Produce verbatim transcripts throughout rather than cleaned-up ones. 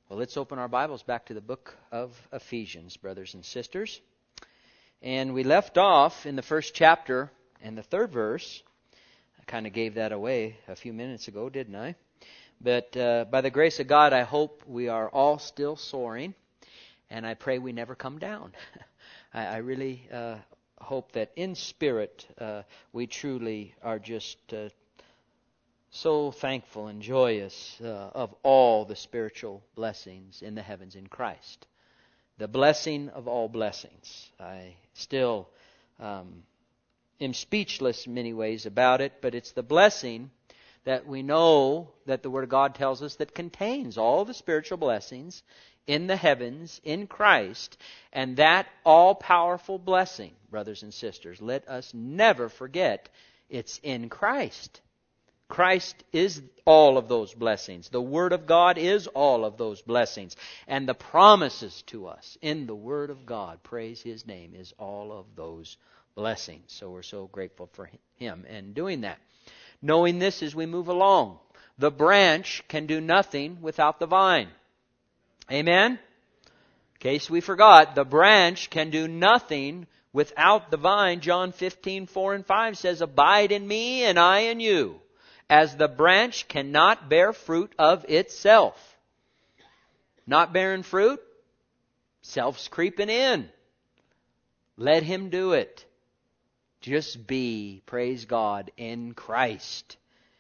Well, let's open our Bibles back to the book of Ephesians, brothers and sisters. And we left off in the first chapter and the third verse. I kind of gave that away a few minutes ago, didn't I? But uh, by the grace of God, I hope we are all still soaring. And I pray we never come down. I, I really uh, hope that in spirit uh, we truly are just uh, so thankful and joyous uh, of all the spiritual blessings in the heavens in Christ. The blessing of all blessings. I still um, am speechless in many ways about it, but it's the blessing that we know that the Word of God tells us that contains all the spiritual blessings in the heavens in Christ. And that all-powerful blessing, brothers and sisters, let us never forget it's in Christ. Christ is all of those blessings. The Word of God is all of those blessings. And the promises to us in the Word of God, praise His name, is all of those blessings. So we're so grateful for Him and doing that. Knowing this as we move along, the branch can do nothing without the vine. Amen? In case we forgot, the branch can do nothing without the vine. John fifteen, four and five says, "Abide in me and I in you, as the branch cannot bear fruit of itself." Not bearing fruit? Self's creeping in. Let Him do it. Just be, praise God, in Christ.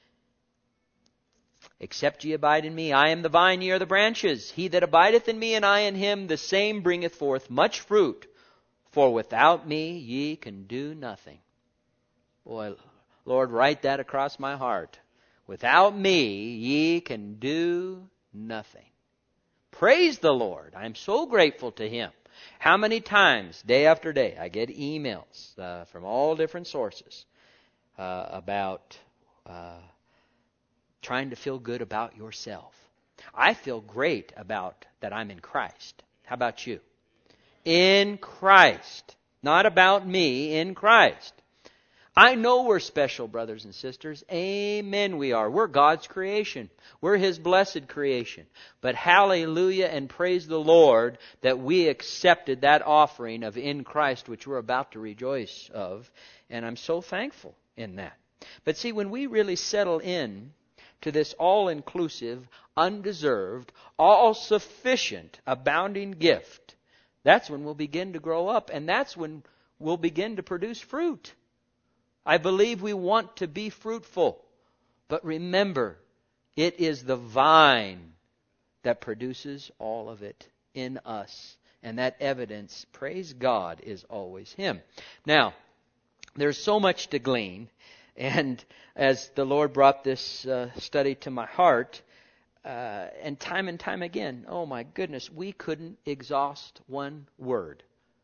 "Except ye abide in me, I am the vine, ye are the branches. He that abideth in me and I in him, the same bringeth forth much fruit. For without me ye can do nothing." Boy, Lord, write that across my heart. Without me, ye can do nothing. Praise the Lord. I'm so grateful to Him. How many times, day after day, I get emails uh, from all different sources uh, about uh, trying to feel good about yourself. I feel great about that I'm in Christ. How about you? In Christ. Not about me, in Christ. I know we're special, brothers and sisters. Amen, we are. We're God's creation. We're His blessed creation. But hallelujah and praise the Lord that we accepted that offering of in Christ, which we're about to rejoice of. And I'm so thankful in that. But see, when we really settle in to this all-inclusive, undeserved, all-sufficient, abounding gift, that's when we'll begin to grow up. And that's when we'll begin to produce fruit. I believe we want to be fruitful. But remember, it is the vine that produces all of it in us. And that evidence, praise God, is always Him. Now, there's so much to glean. And as the Lord brought this uh, study to my heart, uh, and time and time again, oh my goodness, we couldn't exhaust one word.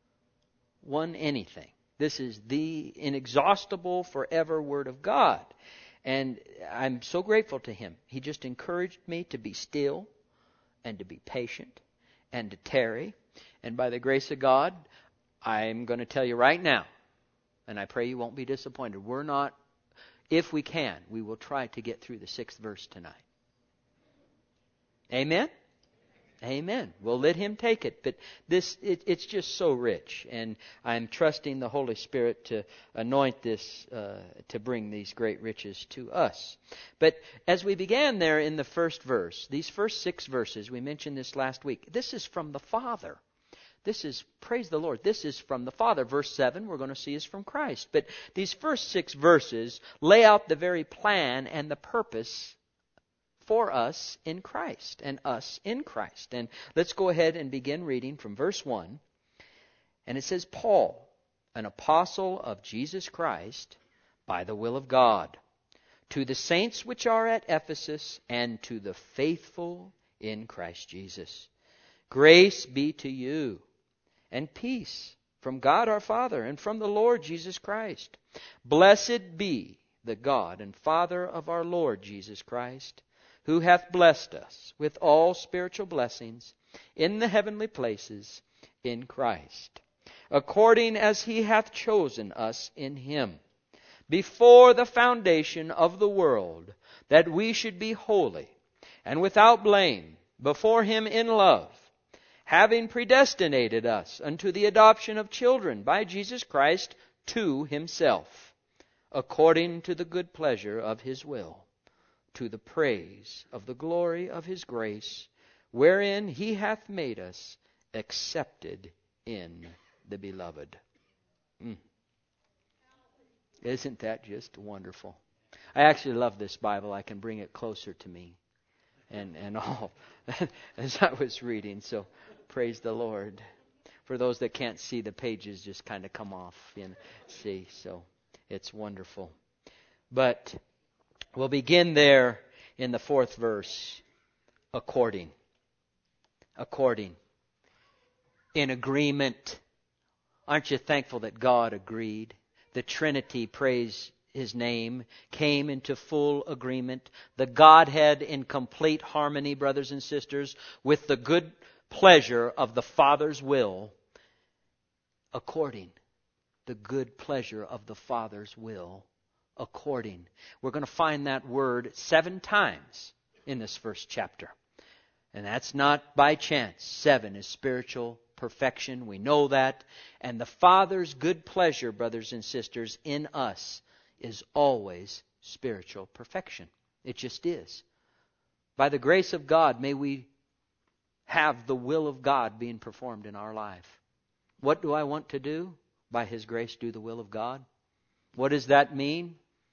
One anything. This is the inexhaustible, forever Word of God. And I'm so grateful to Him. He just encouraged me to be still and to be patient and to tarry. And by the grace of God, I'm going to tell you right now, and I pray you won't be disappointed, we're not, if we can, we will try to get through the sixth verse tonight. Amen? Amen. We'll let Him take it. But this, it, it's just so rich. And I'm trusting the Holy Spirit to anoint this, uh, to bring these great riches to us. But as we began there in the first verse, these first six verses, we mentioned this last week, this is from the Father. This is, praise the Lord, this is from the Father. Verse seven, we're going to see, is from Christ. But these first six verses lay out the very plan and the purpose for us in Christ and us in Christ. And let's go ahead and begin reading from verse one. And it says, "Paul, an apostle of Jesus Christ, by the will of God, to the saints which are at Ephesus, and to the faithful in Christ Jesus. Grace be to you, and peace from God our Father, and from the Lord Jesus Christ. Blessed be the God and Father of our Lord Jesus Christ, who hath blessed us with all spiritual blessings in the heavenly places in Christ, according as He hath chosen us in Him, before the foundation of the world, that we should be holy and without blame before Him in love, having predestinated us unto the adoption of children by Jesus Christ to Himself, according to the good pleasure of His will, to the praise of the glory of His grace, wherein He hath made us accepted in the Beloved. Mm. Isn't that just wonderful? I actually love this Bible. I can bring it closer to me and, and all as I was reading. So praise the Lord. For those that can't see, the pages just kind of come off and see. So it's wonderful. But we'll begin there in the fourth verse. According. According. In agreement. Aren't you thankful that God agreed? The Trinity, praise His name, came into full agreement. The Godhead in complete harmony, brothers and sisters, with the good pleasure of the Father's will. According. The good pleasure of the Father's will. According. We're going to find that word seven times in this first chapter. And that's not by chance. Seven is spiritual perfection. We know that. And the Father's good pleasure, brothers and sisters, in us is always spiritual perfection. It just is. By the grace of God, may we have the will of God being performed in our life. What do I want to do? By His grace, do the will of God. What does that mean?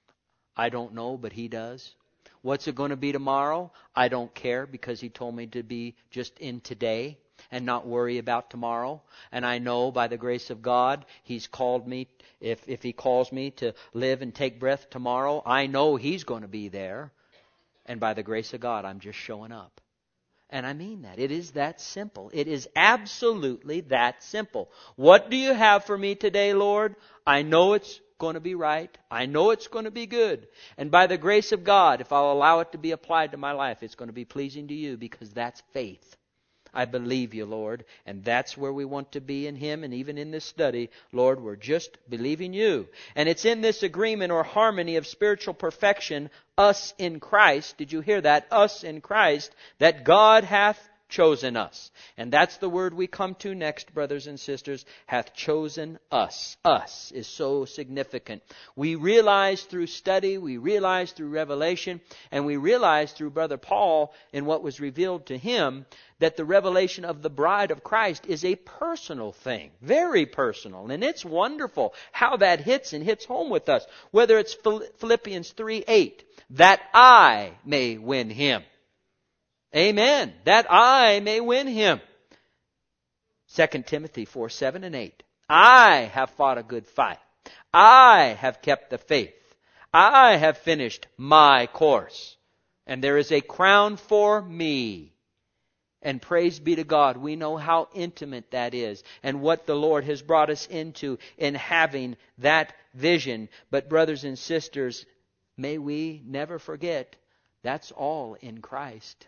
I don't know, but He does. What's it going to be tomorrow? I don't care, because He told me to be just in today and not worry about tomorrow. And I know by the grace of God, He's called me. If, if He calls me to live and take breath tomorrow, I know He's going to be there. And by the grace of God, I'm just showing up. And I mean that. It is that simple. It is absolutely that simple. What do you have for me today, Lord? I know it's going to be right. I know it's going to be good. And by the grace of God, if I'll allow it to be applied to my life, it's going to be pleasing to You, because that's faith. I believe You, Lord, and that's where we want to be in Him. And even in this study, Lord, we're just believing You. And it's in this agreement or harmony of spiritual perfection, us in Christ, did you hear that? Us in Christ, that God hath chosen us. And that's the word we come to next, brothers and sisters. Hath chosen us. Us is so significant. We realize through study, we realize through revelation, and we realize through Brother Paul in what was revealed to him, that the revelation of the bride of Christ is a personal thing. Very personal. And it's wonderful how that hits and hits home with us. Whether it's Philippians three eight, that I may win Him. Amen. That I may win Him. Second Timothy four seven and eight. I have fought a good fight. I have kept the faith. I have finished my course. And there is a crown for me. And praise be to God, we know how intimate that is and what the Lord has brought us into in having that vision. But brothers and sisters, may we never forget, that's all in Christ.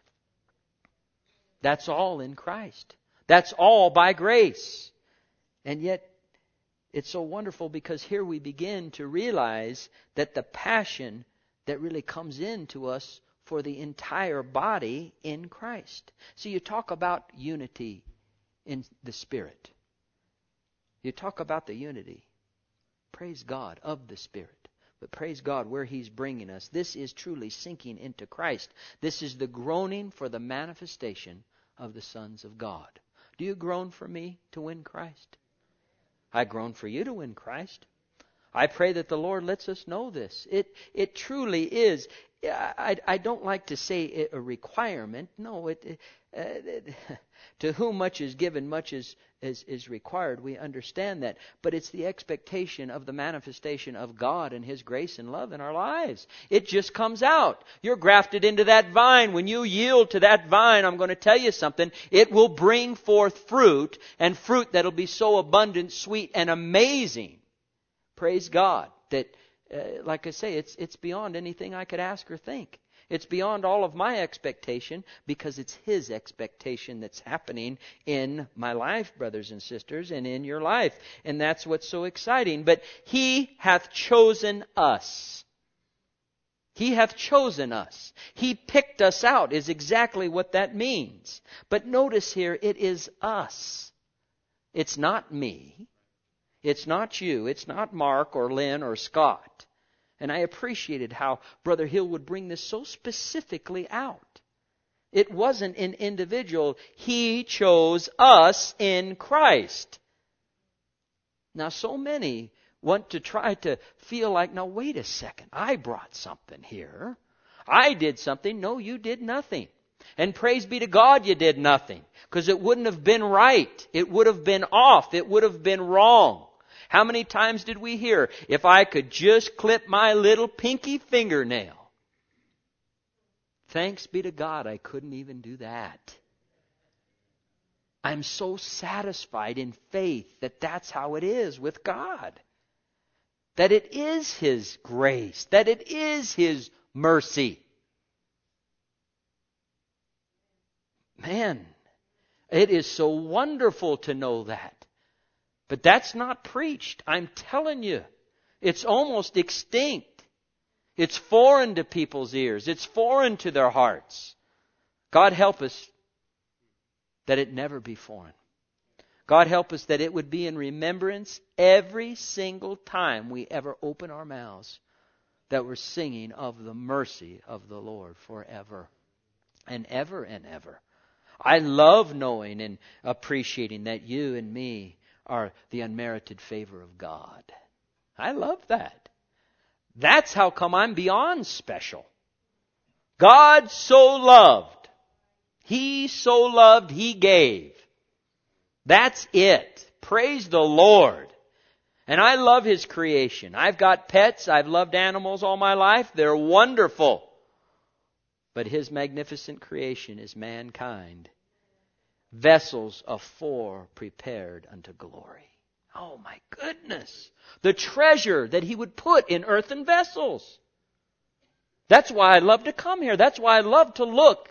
That's all in Christ. That's all by grace. And yet, it's so wonderful, because here we begin to realize that the passion that really comes into us for the entire body in Christ. See, you talk about unity in the Spirit. You talk about the unity, praise God, of the Spirit. But praise God where He's bringing us. This is truly sinking into Christ. This is the groaning for the manifestation of the sons of God. Do you groan for me to win Christ? I groan for you to win Christ. I pray that the Lord lets us know this. It it truly is. I, I don't like to say it a requirement. No, it, uh, it to whom much is given, much is, is is required. We understand that. But it's the expectation of the manifestation of God and His grace and love in our lives. It just comes out. You're grafted into that vine. When you yield to that vine, I'm going to tell you something. It will bring forth fruit, and fruit that'll be so abundant, sweet, and amazing. Praise God that Uh, like I say, it's it's beyond anything I could ask or think. It's beyond all of my expectation, because it's His expectation that's happening in my life, brothers and sisters, and in your life. And that's what's so exciting. But He hath chosen us. He hath chosen us. He picked us out is exactly what that means. But notice here, it is us. It's not me. It's not you. It's not Mark or Lynn or Scott. And I appreciated how Brother Hill would bring this so specifically out. It wasn't an individual. He chose us in Christ. Now, so many want to try to feel like, now wait a second, I brought something here. I did something. No, you did nothing. And praise be to God you did nothing. Because it wouldn't have been right. It would have been off. It would have been wrong. How many times did we hear, if I could just clip my little pinky fingernail? Thanks be to God I couldn't even do that. I'm so satisfied in faith that that's how it is with God. That it is His grace. That it is His mercy. Man, it is so wonderful to know that. But that's not preached. I'm telling you. It's almost extinct. It's foreign to people's ears. It's foreign to their hearts. God help us that it never be foreign. God help us that it would be in remembrance every single time we ever open our mouths, that we're singing of the mercy of the Lord forever and ever and ever. I love knowing and appreciating that you and me are the unmerited favor of God. I love that. That's how come I'm beyond special. God so loved. He so loved, He gave. That's it. Praise the Lord. And I love His creation. I've got pets. I've loved animals all my life. They're wonderful. But His magnificent creation is mankind. Vessels of fore prepared unto glory. Oh my goodness. The treasure that He would put in earthen vessels. That's why I love to come here. That's why I love to look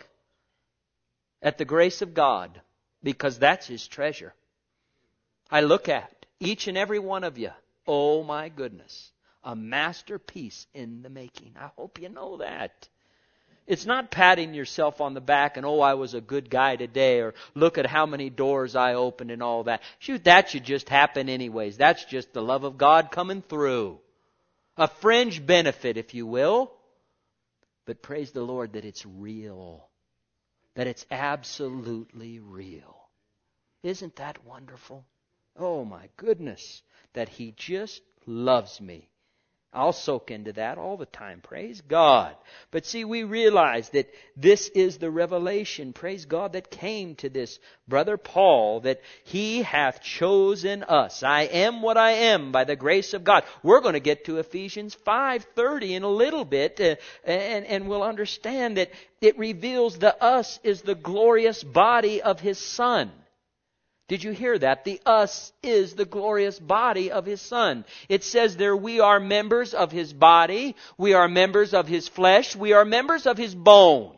at the grace of God. Because that's His treasure. I look at each and every one of you. Oh my goodness. A masterpiece in the making. I hope you know that. It's not patting yourself on the back and, oh, I was a good guy today, or look at how many doors I opened and all that. Shoot, that should just happen anyways. That's just the love of God coming through. A fringe benefit, if you will. But praise the Lord that it's real. That it's absolutely real. Isn't that wonderful? Oh my goodness, that He just loves me. I'll soak into that all the time. Praise God. But see, we realize that this is the revelation, praise God, that came to this brother Paul, that he hath chosen us. I am what I am by the grace of God. We're going to get to Ephesians five thirty in a little bit, uh, and, and we'll understand that it reveals the us is the glorious body of His Son. Did you hear that? The us is the glorious body of His Son. It says there we are members of His body. We are members of His flesh. We are members of His bone.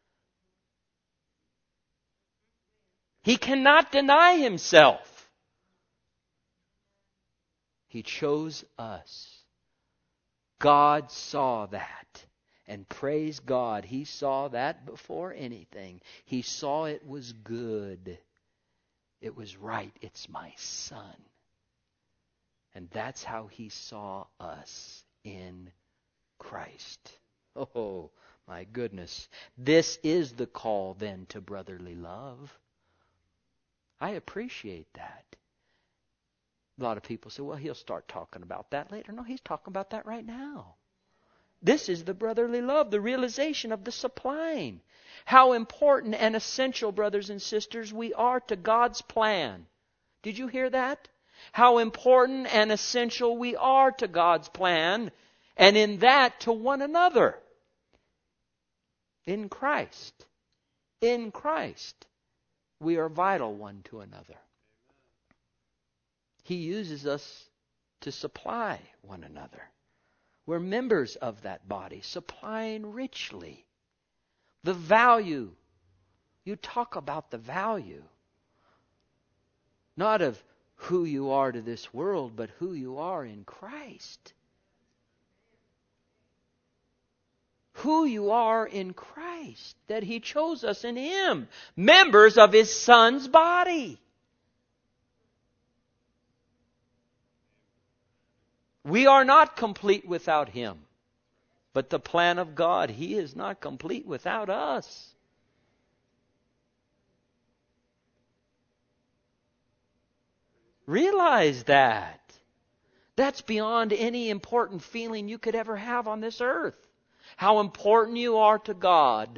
He cannot deny Himself. He chose us. God saw that. And praise God, He saw that before anything. He saw it was good. It was right. It's my Son. And that's how He saw us in Christ. Oh, my goodness. This is the call then to brotherly love. I appreciate that. A lot of people say, well, he'll start talking about that later. No, He's talking about that right now. This is the brotherly love, the realization of the supplying. How important and essential, brothers and sisters, we are to God's plan. Did you hear that? How important and essential we are to God's plan, and in that to one another. In Christ. In Christ. We are vital one to another. He uses us to supply one another. We're members of that body, supplying richly. The value. You talk about the value. Not of who you are to this world, but who you are in Christ. who you are in Christ, that He chose us in Him, members of His Son's body. We are not complete without Him. But the plan of God, He is not complete without us. Realize that. That's beyond any important feeling you could ever have on this earth. How important you are to God.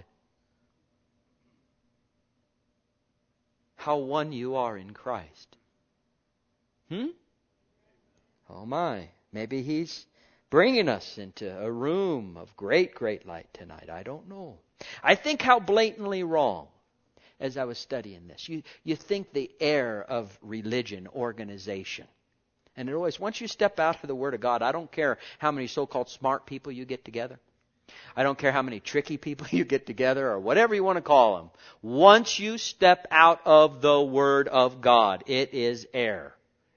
How one you are in Christ. Hmm? Oh my. Maybe He's bringing us into a room of great, great light tonight. I don't know. I think how blatantly wrong, as I was studying this. You, you think the air of religion, organization. And it always, once you step out of the Word of God, I don't care how many so-called smart people you get together. I don't care how many tricky people you get together or whatever you want to call them. Once you step out of the Word of God, it is air.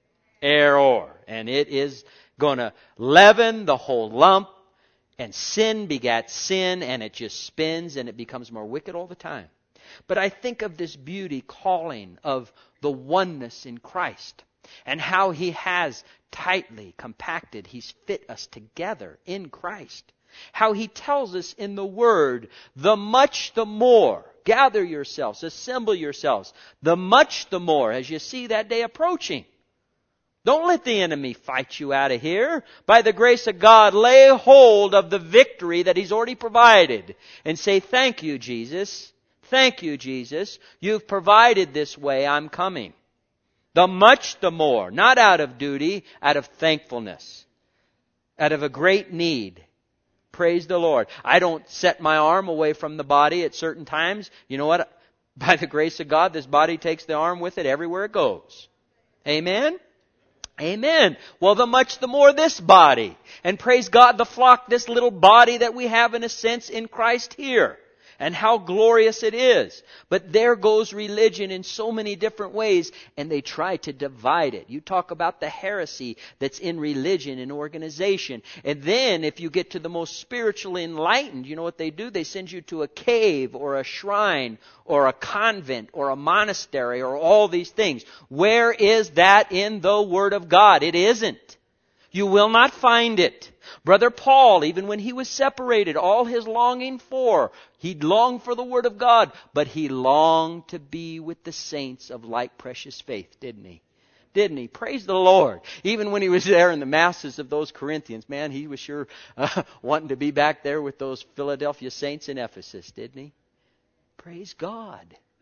Error. And it is going to leaven the whole lump, and sin begat sin, and it just spins and it becomes more wicked all the time. But I think of this beauty calling of the oneness in Christ, and how He has tightly compacted, He's fit us together in Christ. How He tells us in the Word, the much the more, gather yourselves, assemble yourselves, the much the more, as you see that day approaching. Don't let the enemy fight you out of here. By the grace of God, lay hold of the victory that He's already provided. And say, thank you, Jesus. Thank you, Jesus. You've provided this way. I'm coming. The much the more. Not out of duty, out of thankfulness. Out of a great need. Praise the Lord. I don't set my arm away from the body at certain times. You know what? By the grace of God, this body takes the arm with it everywhere it goes. Amen? Amen. Well, the much the more this body. And praise God, the flock, this little body that we have in a sense in Christ here. And how glorious it is. But there goes religion in so many different ways, and they try to divide it. You talk about the heresy that's in religion and organization. And then if you get to the most spiritually enlightened, you know what they do? They send you to a cave or a shrine or a convent or a monastery or all these things. Where is that in the Word of God? It isn't. You will not find it. Brother Paul, even when he was separated, all his longing for, he longed for the Word of God, but he longed to be with the saints of like precious faith, didn't he? Didn't he? Praise the Lord. Even when he was there in the masses of those Corinthians, man, he was sure uh, wanting to be back there with those Philadelphia saints in Ephesus, didn't he? Praise God.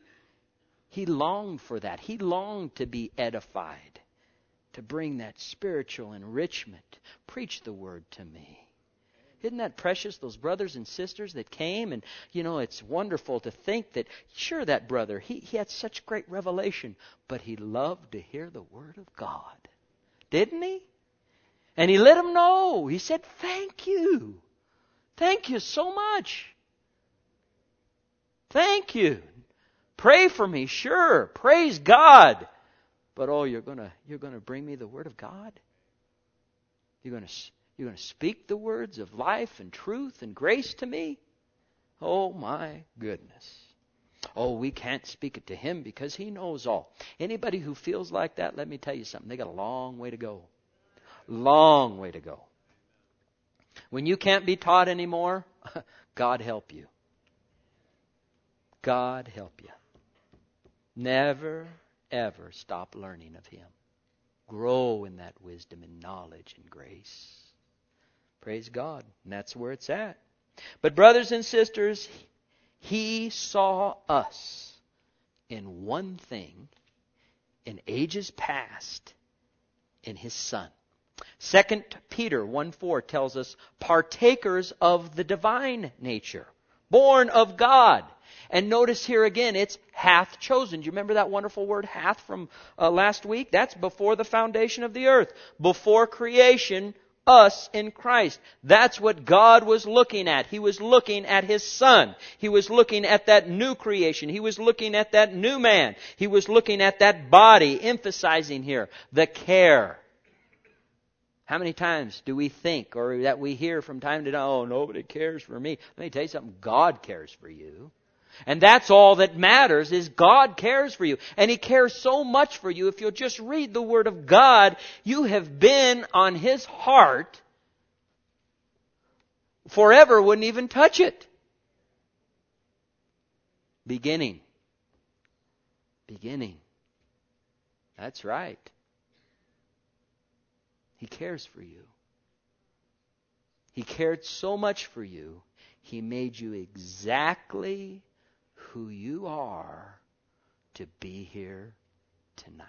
He longed for that. He longed to be edified, to bring that spiritual enrichment. Preach the Word to me. Isn't that precious, those brothers and sisters that came? And, you know, it's wonderful to think that, sure, that brother, he, he had such great revelation, but he loved to hear the Word of God. Didn't he? And he let them know. He said, thank you. Thank you so much. Thank you. Pray for me, sure. Praise God. But oh, you're gonna you're gonna bring me the Word of God? You're gonna you're gonna speak the words of life and truth and grace to me? Oh my goodness. Oh, we can't speak it to Him because He knows all. Anybody who feels like that, let me tell you something. They got a long way to go. Long way to go. When you can't be taught anymore, God help you. God help you. Never ever stop learning of Him. Grow in that wisdom and knowledge and grace. Praise God. And that's where it's at. But brothers and sisters, He saw us in one thing in ages past in His Son. Second Peter one four tells us, partakers of the divine nature, born of God. And notice here again, it's hath chosen. Do you remember that wonderful word hath from uh, last week? That's before the foundation of the earth. Before creation, us in Christ. That's what God was looking at. He was looking at His Son. He was looking at that new creation. He was looking at that new man. He was looking at that body, emphasizing here the care How many times do we think or that we hear from time to time, oh, nobody cares for me. Let me tell you something, God cares for you. And that's all that matters is God cares for you. And He cares so much for you. If you'll just read the Word of God, you have been on His heart forever, wouldn't even touch it. Beginning. Beginning. That's right. He cares for you. He cared so much for you, He made you exactly who you are to be here tonight.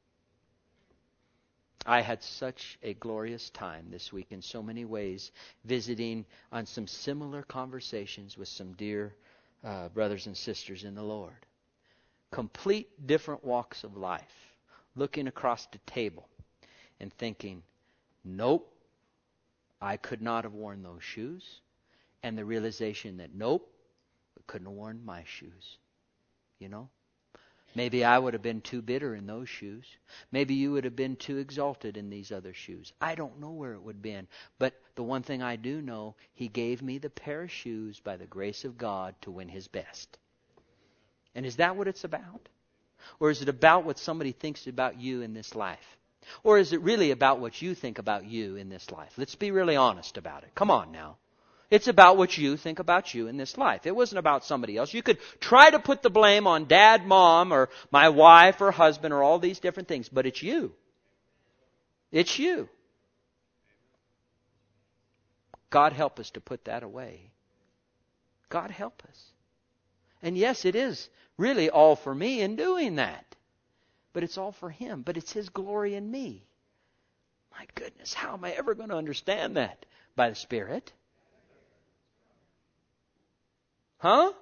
I had such a glorious time this week in so many ways, visiting on some similar conversations with some dear uh, brothers and sisters in the Lord. Complete different walks of life. Looking across the table and thinking, nope, I could not have worn those shoes. And the realization that, nope, I couldn't have worn my shoes. You know? Maybe I would have been too bitter in those shoes. Maybe you would have been too exalted in these other shoes. I don't know where it would have been. But the one thing I do know, He gave me the pair of shoes by the grace of God to win His best. And is that what it's about? Or is it about what somebody thinks about you in this life? Or is it really about what you think about you in this life? Let's be really honest about it. Come on now. It's about what you think about you in this life. It wasn't about somebody else. You could try to put the blame on dad, mom, or my wife or husband or all these different things, but it's you. It's you. God help us to put that away. God help us. And yes, it is really all for me in doing that. But it's all for Him. But it's His glory in me. My goodness, how am I ever going to understand that? By the Spirit. Huh?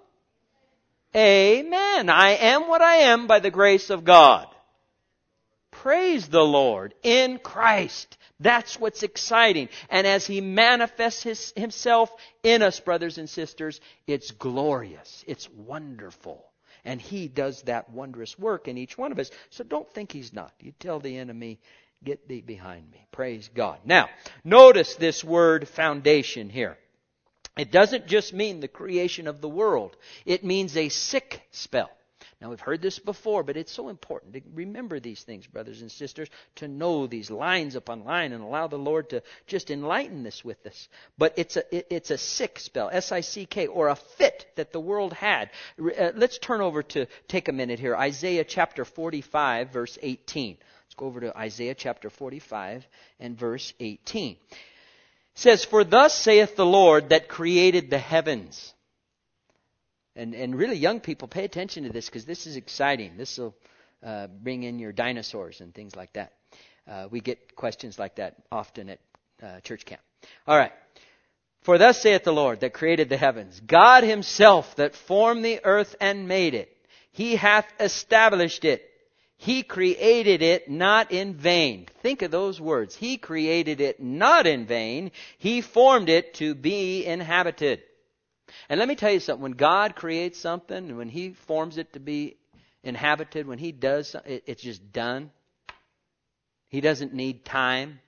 Amen. I am what I am by the grace of God. Praise the Lord in Christ. That's what's exciting. And as He manifests his, Himself in us, brothers and sisters, it's glorious. It's wonderful. And He does that wondrous work in each one of us. So don't think He's not. You tell the enemy, get thee behind me. Praise God. Now, notice this word foundation here. It doesn't just mean the creation of the world. It means a sick spell. Now, we've heard this before, but it's so important to remember these things, brothers and sisters, to know these lines upon line and allow the Lord to just enlighten this with us. But it's a it, it's a sick spell, S I C K, or a fit that the world had. Uh, let's turn over to, take a minute here, Isaiah chapter forty-five, verse eighteen. Let's go over to Isaiah chapter forty-five and verse eighteen. It says, "For thus saith the Lord that created the heavens." And and really, young people, pay attention to this because this is exciting. This will uh, bring in your dinosaurs and things like that. Uh, we get questions like that often at uh, church camp. All right. "For thus saith the Lord that created the heavens, God Himself that formed the earth and made it. He hath established it. He created it not in vain." Think of those words. He created it not in vain. He formed it to be inhabited. And let me tell you something. When God creates something, and when He forms it to be inhabited, when He does it, it's just done. He doesn't need time.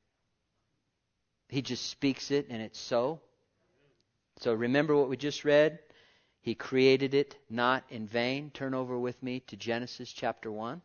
He just speaks it, and it's so. So remember what we just read? He created it not in vain. Turn over with me to Genesis chapter one.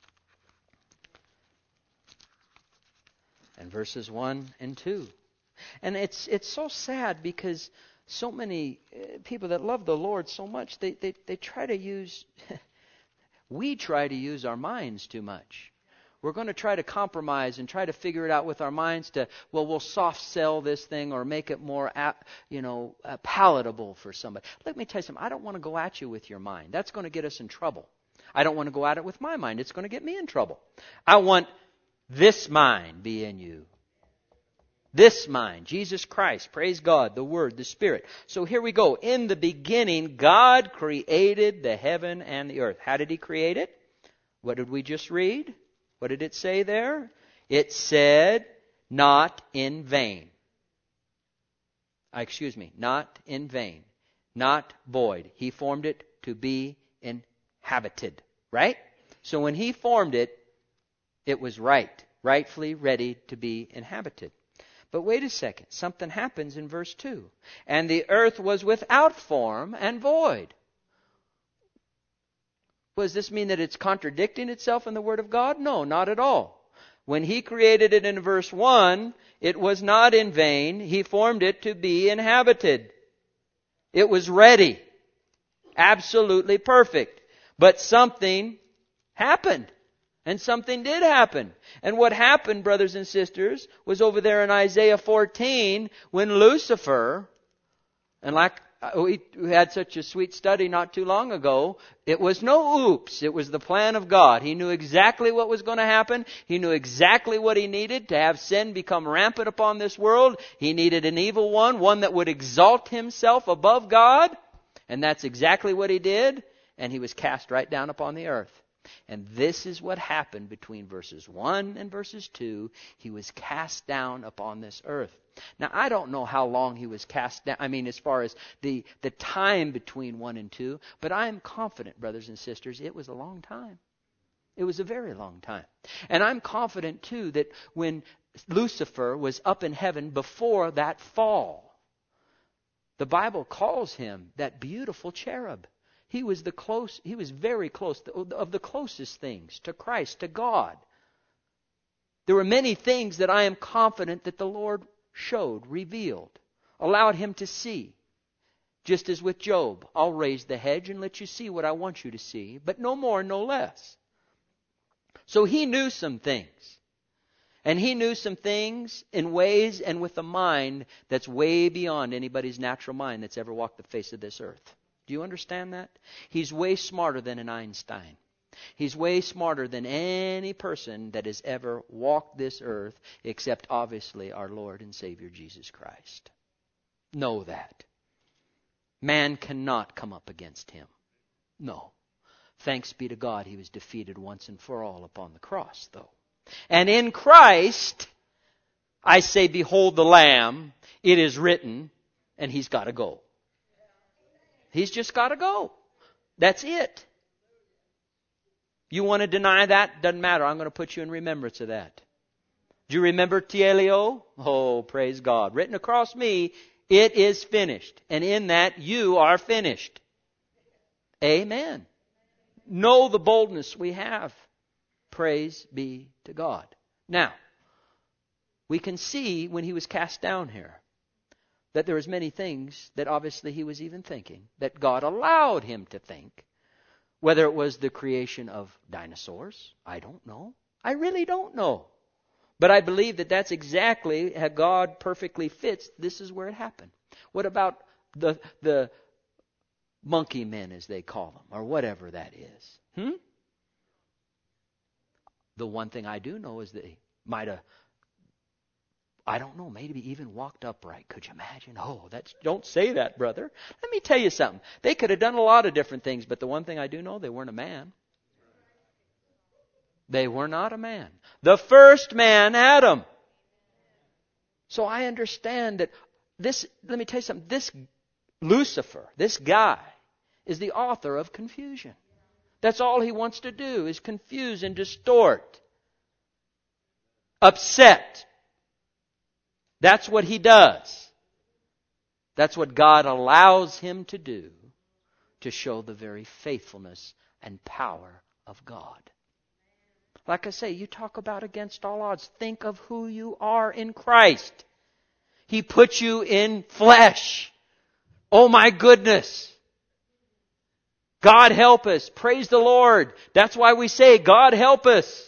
And verses one and two. And it's it's so sad because so many people that love the Lord so much, they, they, they try to use, we try to use our minds too much. We're going to try to compromise and try to figure it out with our minds to, well, we'll soft sell this thing or make it more, you know, uh, palatable for somebody. Let me tell you something. I don't want to go at you with your mind. That's going to get us in trouble. I don't want to go at it with my mind. It's going to get me in trouble. I want this mind be in you. This mind, Jesus Christ, praise God, the Word, the Spirit. So here we go. In the beginning, God created the heaven and the earth. How did He create it? What did we just read? What did it say there? It said, not in vain. Uh, excuse me, not in vain. Not void. He formed it to be inhabited. Right? So when He formed it, it was right. rightfully ready to be inhabited. But wait a second. Something happens in verse two. And the earth was without form and void. Does this mean that it's contradicting itself in the Word of God? No, not at all. When He created it in verse one, it was not in vain. He formed it to be inhabited. It was ready. Absolutely perfect. But something happened. And something did happen. And what happened, brothers and sisters, was over there in Isaiah fourteen when Lucifer, and like we had such a sweet study not too long ago, it was no oops. It was the plan of God. He knew exactly what was going to happen. He knew exactly what He needed to have sin become rampant upon this world. He needed an evil one, one that would exalt himself above God. And that's exactly what he did. And he was cast right down upon the earth. And this is what happened between verses one and verses two. He was cast down upon this earth. Now, I don't know how long he was cast down. I mean, as far as the, the time between one and two. But I am confident, brothers and sisters, it was a long time. It was a very long time. And I'm confident, too, that when Lucifer was up in heaven before that fall, the Bible calls him that beautiful cherub. He was the close, he was very close, of the closest things to Christ, to God. There were many things that I am confident that the Lord showed, revealed, allowed him to see. Just as with Job, I'll raise the hedge and let you see what I want you to see, but no more, no less. So he knew some things. And he knew some things in ways and with a mind that's way beyond anybody's natural mind that's ever walked the face of this earth. Do you understand that? He's way smarter than an Einstein. He's way smarter than any person that has ever walked this earth, except obviously our Lord and Savior Jesus Christ. Know that. Man cannot come up against him. No. Thanks be to God, he was defeated once and for all upon the cross, though. And in Christ, I say, behold the Lamb, it is written, and he's got to go. He's just got to go. That's it. You want to deny that? Doesn't matter. I'm going to put you in remembrance of that. Do you remember Tielio? Oh, praise God. Written across me, it is finished. And in that, you are finished. Amen. Know the boldness we have. Praise be to God. Now, we can see when he was cast down here that there was many things that obviously he was even thinking, that God allowed him to think. Whether it was the creation of dinosaurs, I don't know. I really don't know. But I believe that that's exactly how God perfectly fits. This is where it happened. What about the the monkey men, as they call them, or whatever that is? Hmm? The one thing I do know is they might have, I don't know, maybe even walked upright. Could you imagine? Oh, that's, don't say that, brother. Let me tell you something. They could have done a lot of different things, but the one thing I do know, they weren't a man. They were not a man. The first man, Adam. So I understand that this, let me tell you something, this Lucifer, this guy, is the author of confusion. That's all he wants to do, is confuse and distort. Upset. That's what he does. That's what God allows him to do to show the very faithfulness and power of God. Like I say, you talk about against all odds. Think of who you are in Christ. He put you in flesh. Oh my goodness. God help us. Praise the Lord. That's why we say, God help us.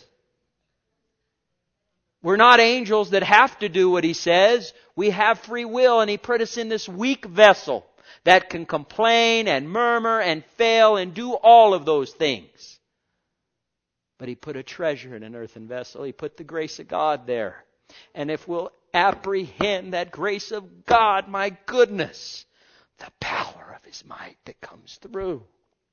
We're not angels that have to do what He says. We have free will, and He put us in this weak vessel that can complain and murmur and fail and do all of those things. But He put a treasure in an earthen vessel. He put the grace of God there. And if we'll apprehend that grace of God, my goodness, the power of His might that comes through.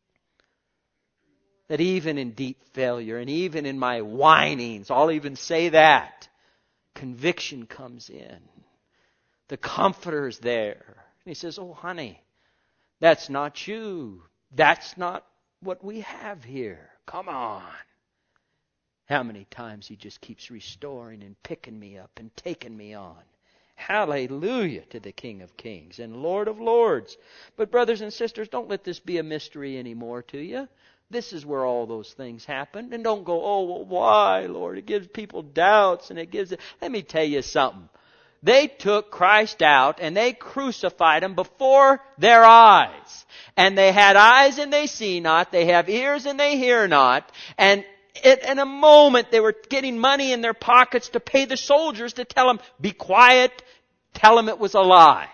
That even in deep failure and even in my whinings, I'll even say that, conviction comes in. The Comforter's there. And He says, oh honey, that's not you. That's not what we have here. Come on. How many times He just keeps restoring and picking me up and taking me on. Hallelujah to the King of Kings and Lord of Lords. But brothers and sisters, don't let this be a mystery anymore to you. This is where all those things happen. And don't go, oh, well, why, Lord? It gives people doubts and it gives... Let me tell you something. They took Christ out and they crucified Him before their eyes. And they had eyes and they see not. They have ears and they hear not. And it, in a moment they were getting money in their pockets to pay the soldiers to tell them, be quiet, tell them it was a lie.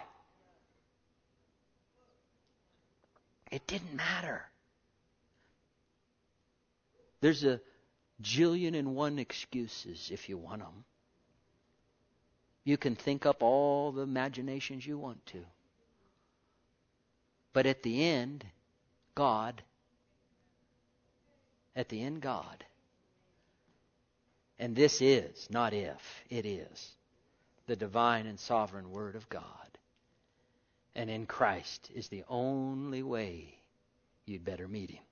It didn't matter. There's a jillion and one excuses if you want them. You can think up all the imaginations you want to. But at the end, God, at the end, God. And this is, not if, it is, the divine and sovereign Word of God. And in Christ is the only way you'd better meet Him.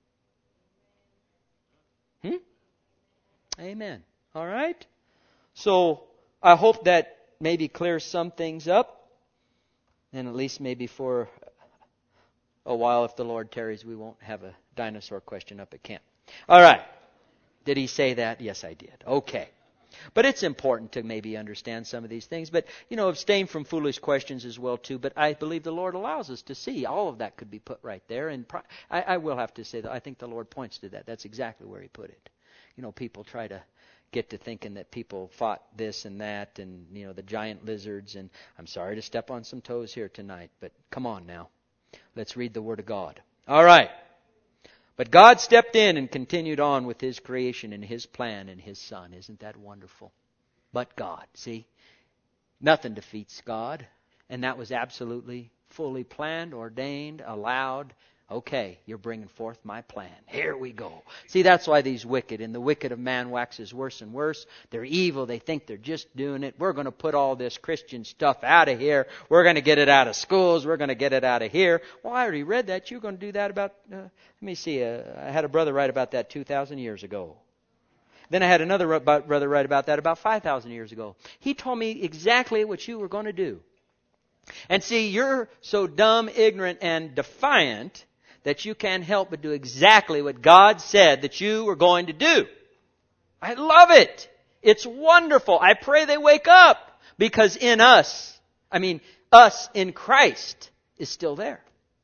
Hmm? Amen. All right? So, I hope that maybe clears some things up. And at least maybe for a while, if the Lord tarries, we won't have a dinosaur question up at camp. All right. Did He say that? Yes, I did. Okay. But it's important to maybe understand some of these things. But, you know, abstain from foolish questions as well, too. But I believe the Lord allows us to see. All of that could be put right there. And I, I will have to say that I think the Lord points to that. That's exactly where He put it. You know, people try to get to thinking that people fought this and that and, you know, the giant lizards. And I'm sorry to step on some toes here tonight, but come on now. Let's read the Word of God. All right. But God stepped in and continued on with His creation and His plan and His Son. Isn't that wonderful? But God, see? Nothing defeats God. And that was absolutely fully planned, ordained, allowed. Okay, you're bringing forth my plan. Here we go. See, that's why these wicked, and the wicked of man waxes worse and worse. They're evil. They think they're just doing it. We're going to put all this Christian stuff out of here. We're going to get it out of schools. We're going to get it out of here. Well, I already read that. You're going to do that about, uh, let me see, uh, I had a brother write about that two thousand years ago. Then I had another brother write about that about five thousand years ago. He told me exactly what you were going to do. And see, you're so dumb, ignorant, and defiant that you can't help but do exactly what God said that you were going to do. I love it. It's wonderful. I pray they wake up, because in us, I mean, us in Christ is still there.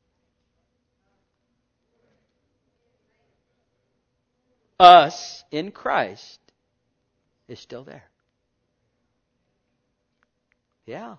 Us in Christ is still there. Yeah.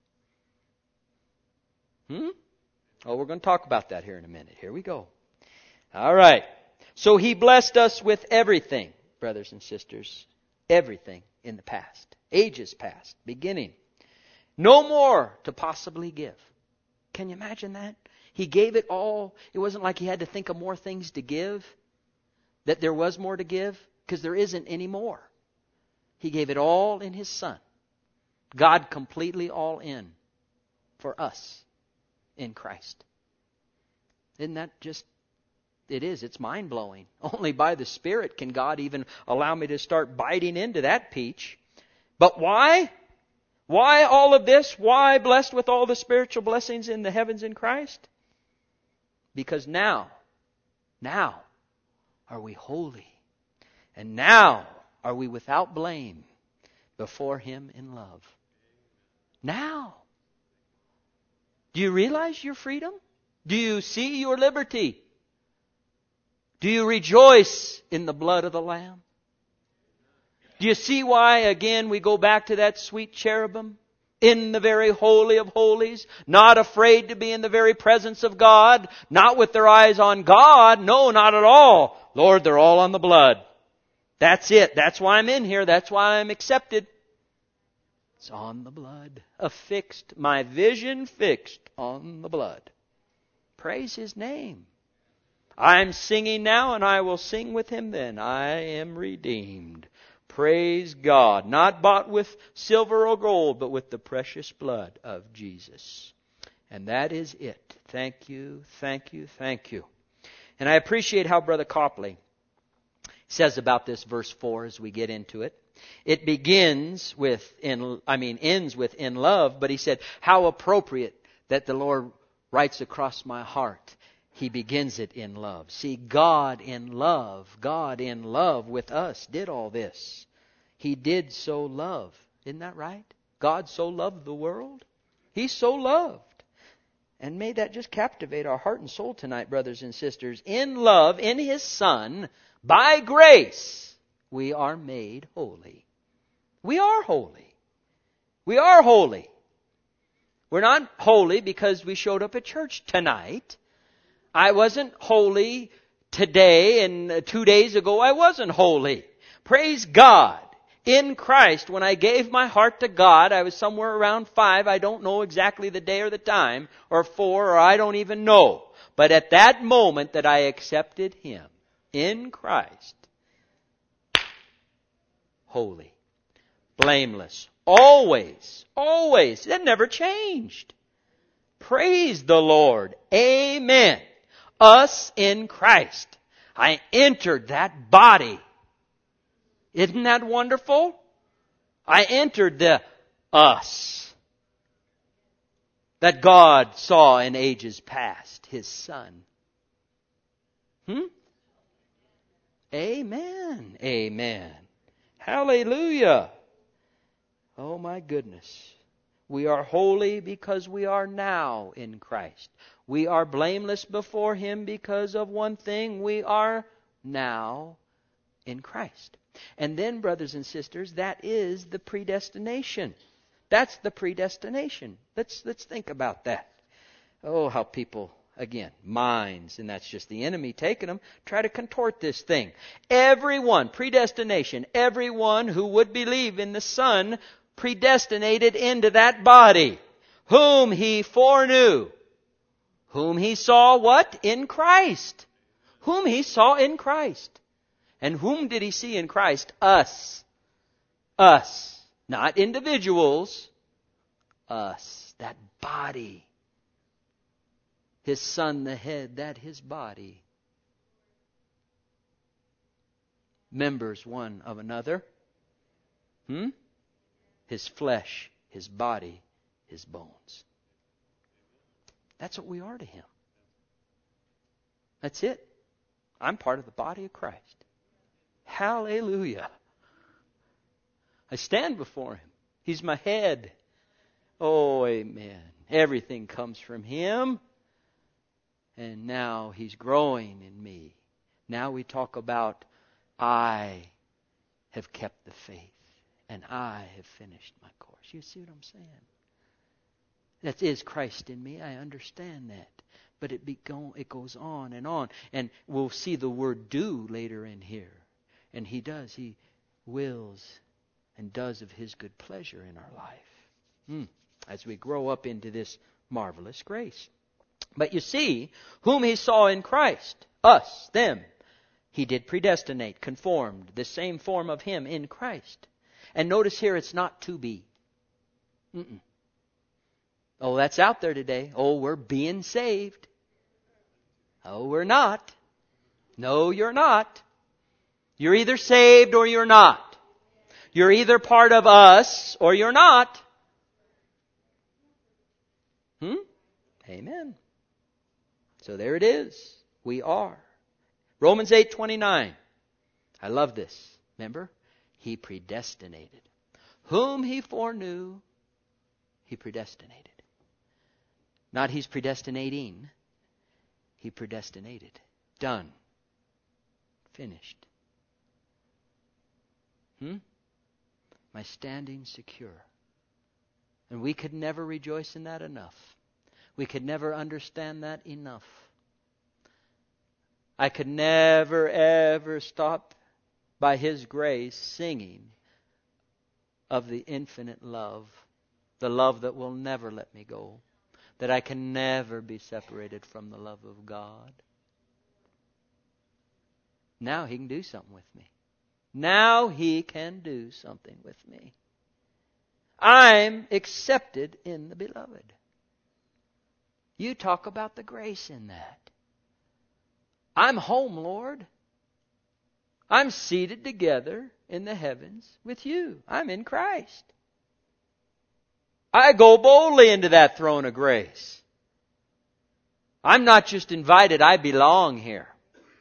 Hmm? Oh, we're going to talk about that here in a minute. Here we go. All right. So He blessed us with everything, brothers and sisters. Everything in the past. Ages past. Beginning. No more to possibly give. Can you imagine that? He gave it all. It wasn't like He had to think of more things to give. That there was more to give. Because there isn't any more. He gave it all in His Son. God completely all in for us. In Christ. Isn't that just, it is, it's mind-blowing. Only by the Spirit can God even allow me to start biting into that peach. But why? Why all of this? Why blessed with all the spiritual blessings in the heavens in Christ? Because now, now are we holy. And now are we without blame before Him in love. Now. Do you realize your freedom? Do you see your liberty? Do you rejoice in the blood of the Lamb? Do you see why, again, we go back to that sweet cherubim? In the very holy of holies, not afraid to be in the very presence of God, not with their eyes on God, no, not at all. Lord, they're all on the blood. That's it. That's why I'm in here. That's why I'm accepted. It's on the blood. Affixed, my vision fixed on the blood. Praise His name. I'm singing now and I will sing with Him then. I am redeemed. Praise God. Not bought with silver or gold, but with the precious blood of Jesus. And that is it. Thank you, thank you, thank you. And I appreciate how Brother Copley, says about this verse four as we get into it. It begins with, in, I mean, ends with in love, but he said, how appropriate that the Lord writes across my heart. He begins it in love. See, God in love, God in love with us did all this. He did so love. Isn't that right? God so loved the world. He so loved. And may that just captivate our heart and soul tonight, brothers and sisters. In love, in His Son, by grace, we are made holy. We are holy. We are holy. We're not holy because we showed up at church tonight. I wasn't holy today, and two days ago I wasn't holy. Praise God. In Christ, when I gave my heart to God, I was somewhere around five. I don't know exactly the day or the time, or four, or I don't even know. But at that moment that I accepted Him in Christ, holy, blameless, always, always. That never changed. Praise the Lord. Amen. Us in Christ. I entered that body. Isn't that wonderful? I entered the us that God saw in ages past, His Son. Hmm? Amen. Amen. Hallelujah. Oh my goodness. We are holy because we are now in Christ. We are blameless before Him because of one thing. We are now in Christ. And then, brothers and sisters, that is the predestination. That's the predestination. Let's, let's think about that. Oh, how people, again, minds, and that's just the enemy taking them, try to contort this thing. Everyone, predestination, everyone who would believe in the Son predestinated into that body, whom He foreknew, whom He saw what? In Christ. Whom He saw in Christ. And whom did He see in Christ? Us. Us. Not individuals. Us. That body. His Son, the head, that His body. Members one of another. Hmm? His flesh, His body, His bones. That's what we are to Him. That's it. I'm part of the body of Christ. Hallelujah. I stand before Him. He's my head. Oh, amen. Everything comes from Him. And now He's growing in me. Now we talk about, I have kept the faith. And I have finished my course. You see what I'm saying? That is Christ in me. I understand that. But it, be go, it goes on and on. And we'll see the word do later in here. And He does. He wills and does of His good pleasure in our life. Hmm. As we grow up into this marvelous grace. But you see, whom He saw in Christ, us, them, He did predestinate, conformed, the same form of Him in Christ. And notice here, it's not to be. Mm-mm. Oh, that's out there today. Oh, we're being saved. Oh, we're not. No, you're not. You're either saved or you're not. You're either part of us or you're not. Hmm? Amen. So there it is. We are. Romans eight twenty-nine. I love this. Remember? He predestinated. Whom He foreknew, He predestinated. Not He's predestinating. He predestinated. Done. Finished. Hmm? My standing secure. And we could never rejoice in that enough. We could never understand that enough. I could never, ever stop by His grace singing of the infinite love. The love that will never let me go. That I can never be separated from the love of God. Now He can do something with me. Now He can do something with me. I'm accepted in the Beloved. You talk about the grace in that. I'm home, Lord. I'm seated together in the heavens with you. I'm in Christ. I go boldly into that throne of grace. I'm not just invited, I belong here.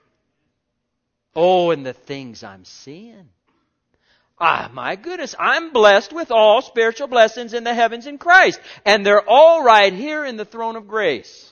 Oh, and the things I'm seeing. Ah, my goodness, I'm blessed with all spiritual blessings in the heavens in Christ. And they're all right here in the throne of grace.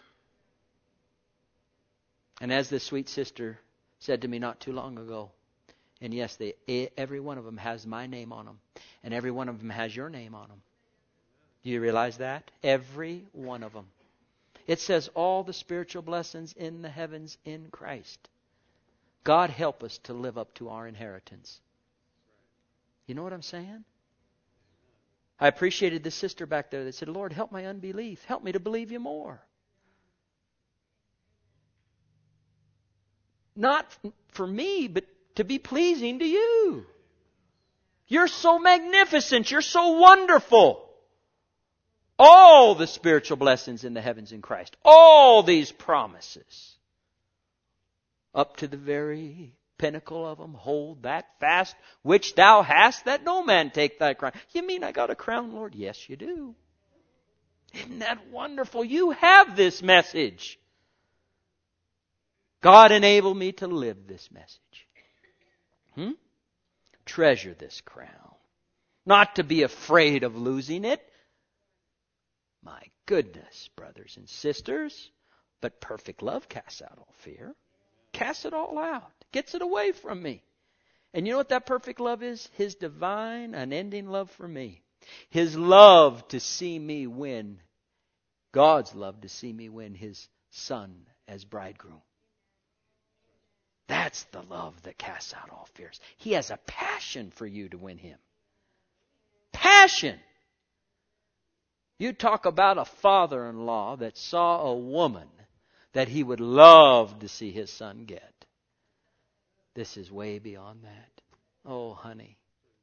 And as this sweet sister said to me not too long ago, and yes, they, every one of them has my name on them. And every one of them has your name on them. Do you realize that? Every one of them. It says all the spiritual blessings in the heavens in Christ. God help us to live up to our inheritance. You know what I'm saying? I appreciated the sister back there that said, Lord, help my unbelief. Help me to believe you more. Not for me, but to be pleasing to you. You're so magnificent. You're so wonderful. All the spiritual blessings in the heavens in Christ. All these promises. Up to the very pinnacle of them. Hold that fast which thou hast, that no man take thy crown. You mean I got a crown, Lord? Yes, you do. Isn't that wonderful? You have this message. God enable me to live this message. Hmm? Treasure this crown. Not to be afraid of losing it. My goodness, brothers and sisters. But perfect love casts out all fear. Casts it all out. Gets it away from me. And you know what that perfect love is? His divine, unending love for me. His love to see me win. God's love to see me win His Son as bridegroom. That's the love that casts out all fears. He has a passion for you to win Him. Passion. You talk about a father-in-law that saw a woman that he would love to see his son get. This is way beyond that. Oh, honey.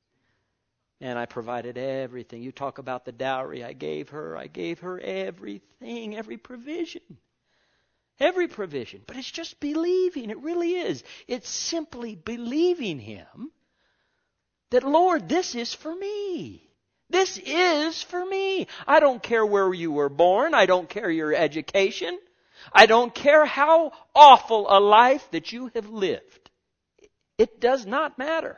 And I provided everything. You talk about the dowry I gave her. I gave her everything, every provision. Every provision. But it's just believing. It really is. It's simply believing Him that, Lord, this is for me. This is for me. I don't care where you were born. I don't care your education. I don't care how awful a life that you have lived. It does not matter.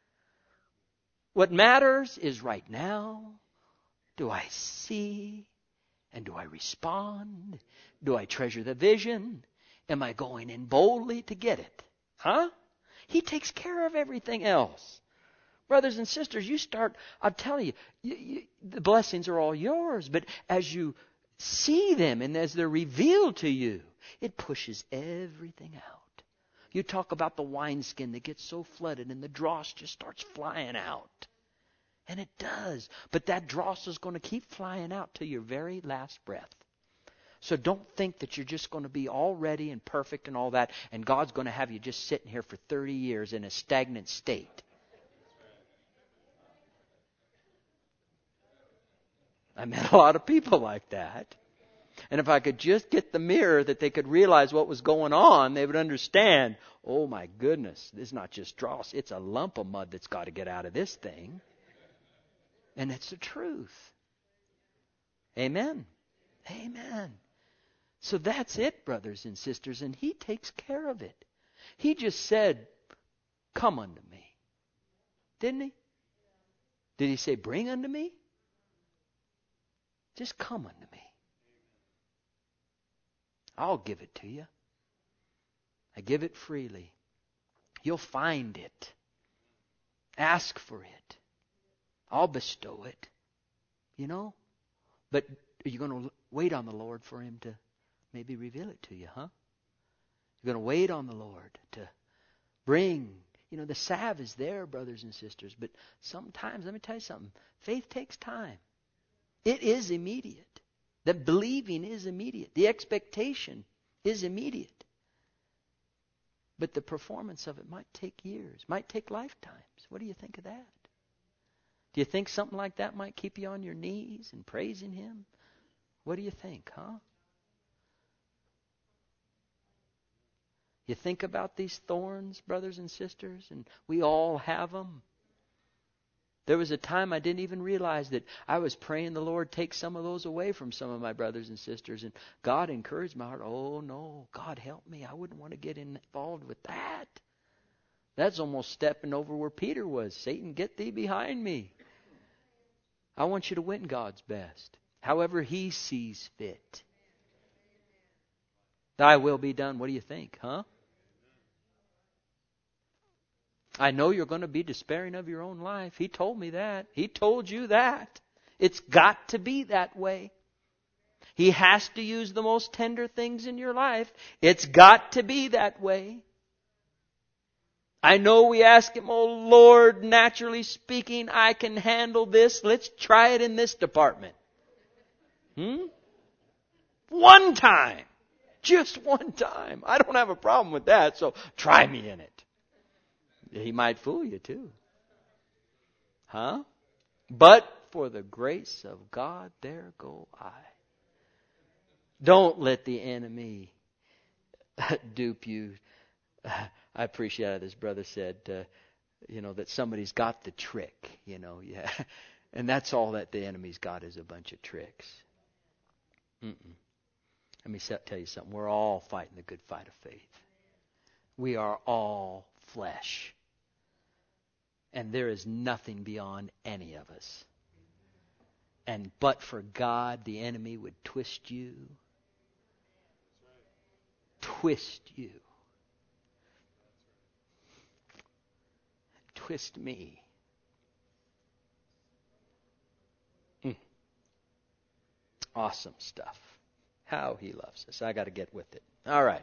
What matters is right now, do I see and do I respond? Do I treasure the vision? Am I going in boldly to get it? Huh? He takes care of everything else. Brothers and sisters, you start, I'm telling you, you, you, the blessings are all yours. But as you see them and as they're revealed to you, it pushes everything out. You talk about the wineskin that gets so flooded and the dross just starts flying out. And it does. But that dross is going to keep flying out to your very last breath. So don't think that you're just going to be all ready and perfect and all that, and God's going to have you just sitting here for thirty years in a stagnant state. I met a lot of people like that. And if I could just get the mirror that they could realize what was going on, they would understand, oh my goodness, this is not just dross. It's a lump of mud that's got to get out of this thing. And it's the truth. Amen. Amen. So that's it, brothers and sisters. And He takes care of it. He just said, come unto me. Didn't He? Did He say, bring unto me? Just come unto me. I'll give it to you. I give it freely. You'll find it. Ask for it. I'll bestow it. You know? But are you going to wait on the Lord for Him to maybe reveal it to you, huh? You're going to wait on the Lord to bring. You know, the salve is there, brothers and sisters. But sometimes, let me tell you something. Faith takes time. It is immediate. The believing is immediate. The expectation is immediate. But the performance of it might take years, might take lifetimes. What do you think of that? Do you think something like that might keep you on your knees and praising Him? What do you think, huh? You think about these thorns, brothers and sisters, and we all have them. There was a time I didn't even realize that I was praying the Lord take some of those away from some of my brothers and sisters. And God encouraged my heart. Oh, no, God help me. I wouldn't want to get involved with that. That's almost stepping over where Peter was. Satan, get thee behind me. I want you to win God's best, however He sees fit. Thy will be done. What do you think, huh? I know you're going to be despairing of your own life. He told me that. He told you that. It's got to be that way. He has to use the most tender things in your life. It's got to be that way. I know we ask Him, oh Lord, naturally speaking, I can handle this. Let's try it in this department. Hmm? One time. Just one time. I don't have a problem with that, so try me in it. He might fool you too. Huh? But for the grace of God, there go I. Don't let the enemy dupe you. I appreciate how this brother said, uh, you know, that somebody's got the trick, you know, yeah. And that's all that the enemy's got is a bunch of tricks. Mm-mm. Let me tell you something. We're all fighting the good fight of faith. We are all flesh. And there is nothing beyond any of us. And but for God, the enemy would twist you. Twist you. Twist me. Mm. Awesome stuff. How He loves us. I got to get with it. All right.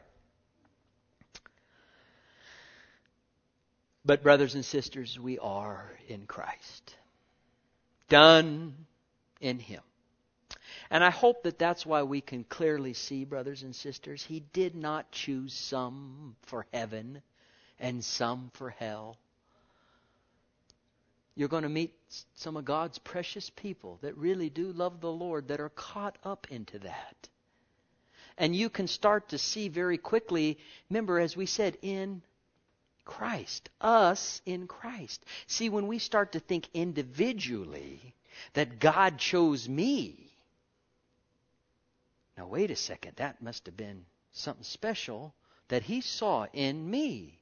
But brothers and sisters, we are in Christ. Done in Him. And I hope that that's why we can clearly see, brothers and sisters, He did not choose some for heaven and some for hell. You're going to meet some of God's precious people that really do love the Lord that are caught up into that. And you can start to see very quickly, remember, as we said, in Christ. Us in Christ. See, when we start to think individually that God chose me, now wait a second, that must have been something special that He saw in me.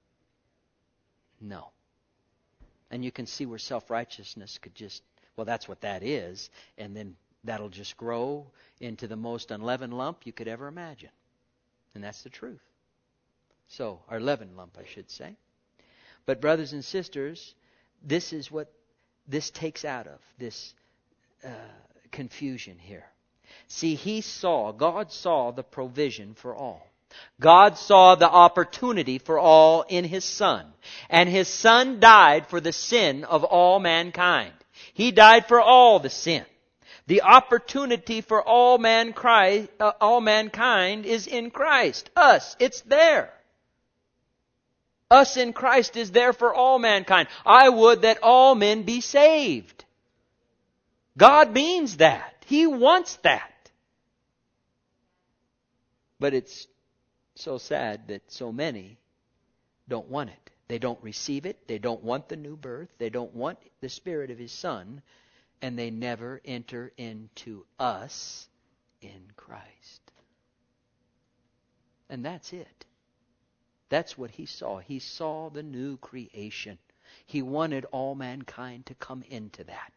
No. And you can see where self-righteousness could just, well, that's what that is, and then that'll just grow into the most unleavened lump you could ever imagine. And that's the truth. So, our leavened lump, I should say. But brothers and sisters, this is what this takes out of, this uh, confusion here. See, He saw, God saw the provision for all. God saw the opportunity for all in His Son. And His Son died for the sin of all mankind. He died for all the sin. The opportunity for all mankind, uh, all mankind is in Christ. Us, it's there. Us in Christ is there for all mankind. I would that all men be saved. God means that. He wants that. But it's so sad that so many don't want it. They don't receive it. They don't want the new birth. They don't want the Spirit of His Son. And they never enter into us in Christ. And that's it. That's what He saw. He saw the new creation. He wanted all mankind to come into that.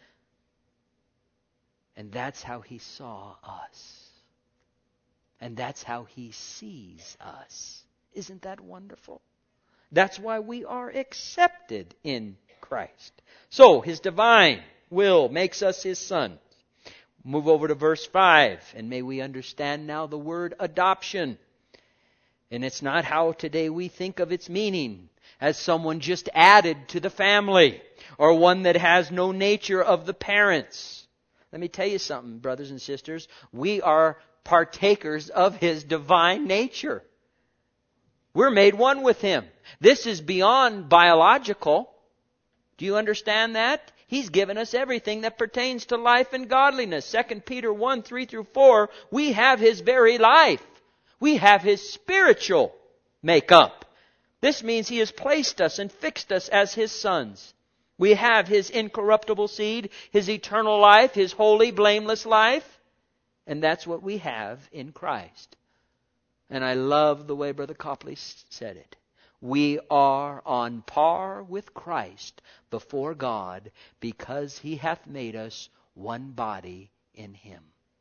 And that's how He saw us. And that's how He sees us. Isn't that wonderful? That's why we are accepted in Christ. So, His divine will makes us His sons. Move over to verse five. And may we understand now the word adoption. And it's not how today we think of its meaning, as someone just added to the family, or one that has no nature of the parents. Let me tell you something, brothers and sisters. We are partakers of His divine nature. We're made one with Him. This is beyond biological. Do you understand that? He's given us everything that pertains to life and godliness. Second Peter one, three through four, we have His very life. We have His spiritual make up. This means He has placed us and fixed us as His sons. We have His incorruptible seed, His eternal life, His holy, blameless life. And that's what we have in Christ. And I love the way Brother Copley said it. We are on par with Christ before God because He hath made us one body in Him.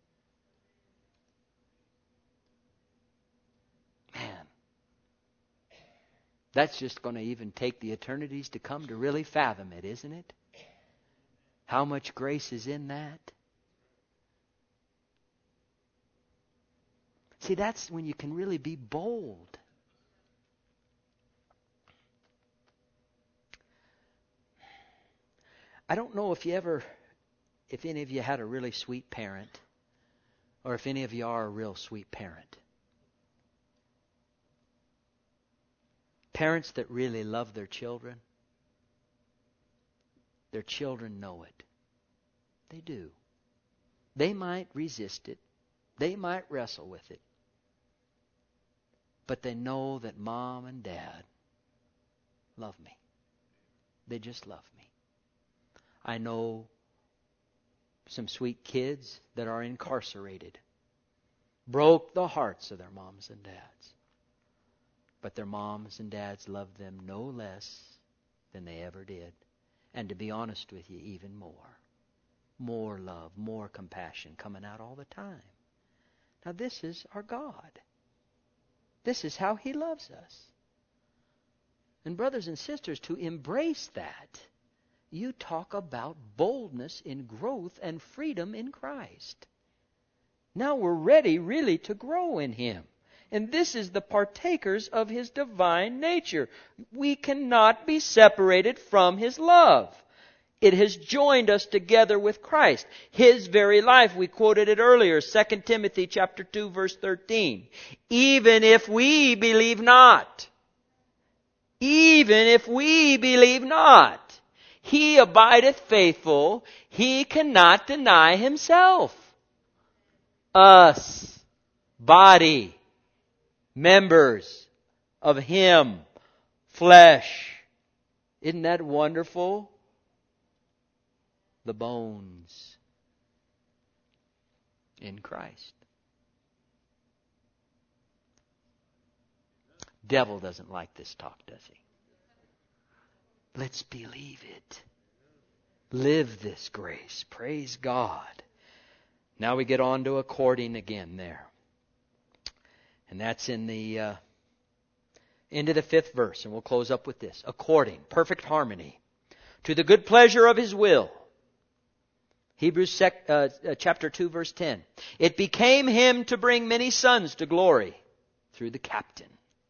Man, that's just going to even take the eternities to come to really fathom it, isn't it? How much grace is in that? See, that's when you can really be bold. I don't know if you ever, if any of you had a really sweet parent, or if any of you are a real sweet parent. Parents that really love their children, their children know it. They do. They might resist it. They might wrestle with it. But they know that Mom and Dad love me. They just love me. I know some sweet kids that are incarcerated. Broke the hearts of their moms and dads. But their moms and dads love them no less than they ever did. And to be honest with you, even more. More love, more compassion coming out all the time. Now this is our God. This is how He loves us. And brothers and sisters, to embrace that, you talk about boldness in growth and freedom in Christ. Now we're ready really to grow in Him. And this is the partakers of His divine nature. We cannot be separated from His love. It has joined us together with Christ. His very life, we quoted it earlier, Second Timothy chapter two, verse thirteen. Even if we believe not, even if we believe not, He abideth faithful, He cannot deny Himself. Us, body, members of Him, flesh. Isn't that wonderful? The bones in Christ. Devil doesn't like this talk, does he? Let's believe it. Live this grace. Praise God. Now we get on to according again there. And that's in the uh, into the fifth verse. And we'll close up with this. According, perfect harmony, to the good pleasure of His will. Hebrews sec, uh, uh, chapter two, verse ten. It became Him to bring many sons to glory through the captain.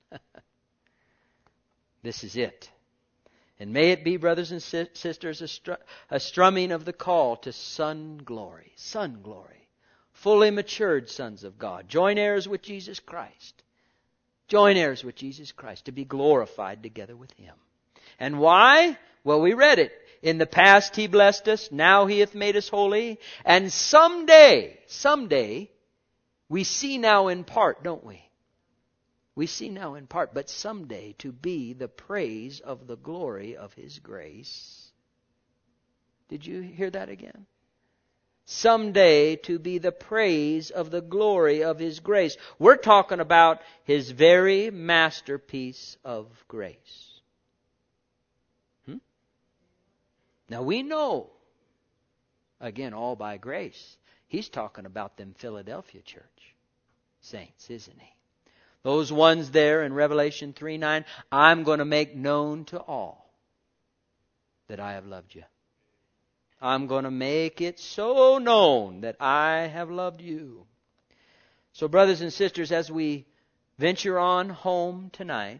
This is it. And may it be, brothers and si- sisters, a, str- a strumming of the call to son glory. Son glory. Fully matured sons of God. Joint heirs with Jesus Christ. Joint heirs with Jesus Christ. To be glorified together with Him. And why? Well, we read it. In the past He blessed us. Now He hath made us holy. And someday, someday, we see now in part, don't we? We see now in part, but someday to be the praise of the glory of His grace. Did you hear that again? Someday to be the praise of the glory of His grace. We're talking about His very masterpiece of grace. Hmm? Now we know, again, all by grace. He's talking about them Philadelphia church saints, isn't He? Those ones there in Revelation three nine, I'm going to make known to all that I have loved you. I'm going to make it so known that I have loved you. So brothers and sisters, as we venture on home tonight,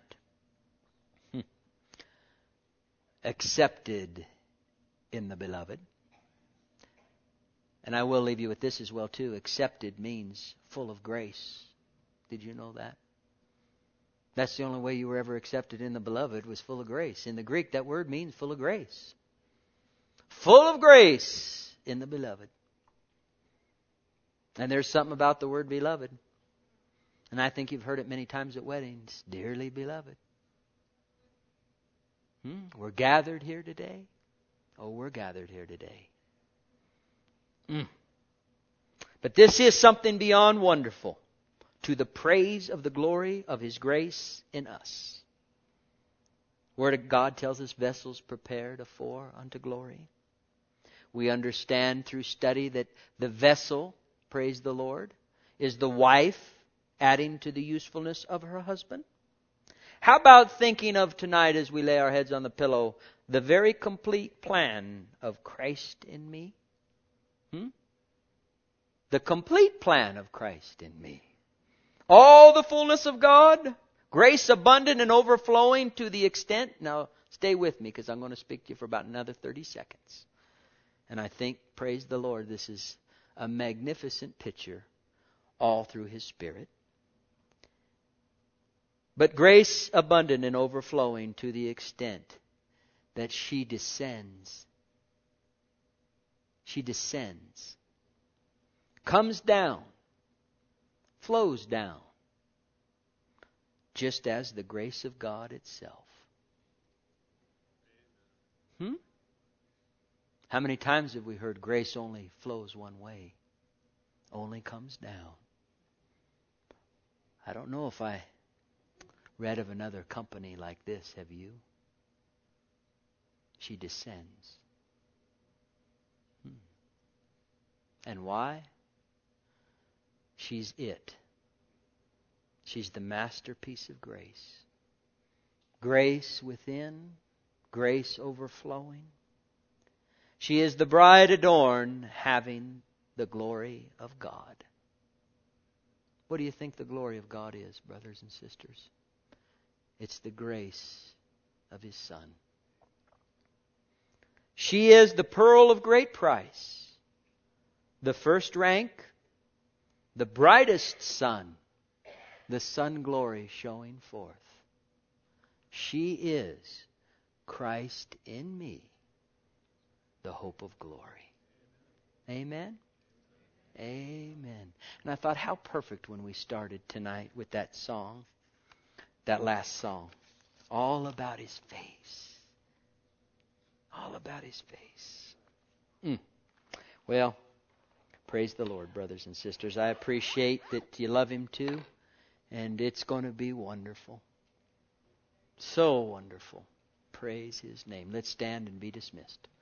accepted in the beloved. And I will leave you with this as well too. Accepted means full of grace. Did you know that? That's the only way you were ever accepted in the beloved, was full of grace. In the Greek, that word means full of grace. Full of grace in the beloved. And there's something about the word beloved. And I think you've heard it many times at weddings. Dearly beloved. Hmm? We're gathered here today. Oh, we're gathered here today. Mm. But this is something beyond wonderful, to the praise of the glory of His grace in us. Word of God tells us vessels prepared afore unto glory. We understand through study that the vessel, praise the Lord, is the wife adding to the usefulness of her husband. How about thinking of tonight as we lay our heads on the pillow, the very complete plan of Christ in me? Hmm? The complete plan of Christ in me. All the fullness of God, grace abundant and overflowing to the extent. Now, stay with me because I'm going to speak to you for about another thirty seconds. And I think, praise the Lord, this is a magnificent picture all through His Spirit. But grace abundant and overflowing to the extent that she descends. She descends. Comes down. Flows down. Just as the grace of God itself. Hmm? How many times have we heard grace only flows one way? Only comes down. I don't know if I read of another company like this, have you? She descends. Hmm. And why? She's it. She's the masterpiece of grace. Grace within, grace overflowing. She is the bride adorned, having the glory of God. What do you think the glory of God is, brothers and sisters? It's the grace of His Son. She is the pearl of great price, the first rank, the brightest sun, the sun glory showing forth. She is Christ in me, the hope of glory. Amen? Amen. And I thought how perfect when we started tonight with that song, that last song. All about His face. All about His face. Mm. Well, praise the Lord, brothers and sisters. I appreciate that you love Him too. And it's going to be wonderful. So wonderful. Praise His name. Let's stand and be dismissed.